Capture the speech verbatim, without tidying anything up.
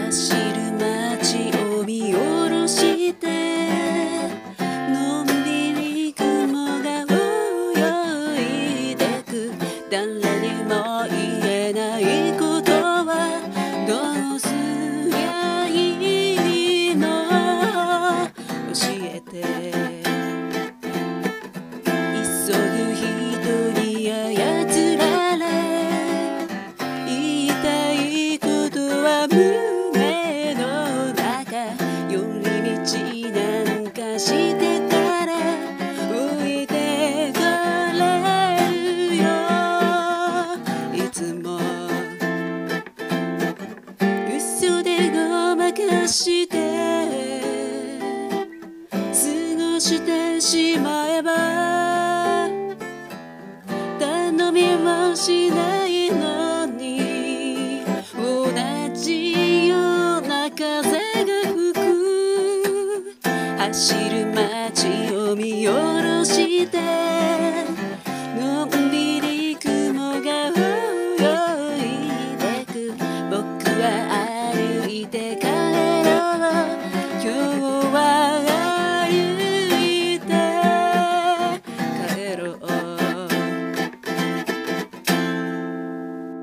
走る街を見下ろしてのんびり雲が泳いでく誰にも言えないことはどうすりゃいいの教えて急ぐ人に操られ言いたいことは胸の中寄り道なんかしてたら浮いてかれるよいつも嘘でごまかして過ごしてしまえば頼みもしないのに同じような風が吹く走る街を見下ろして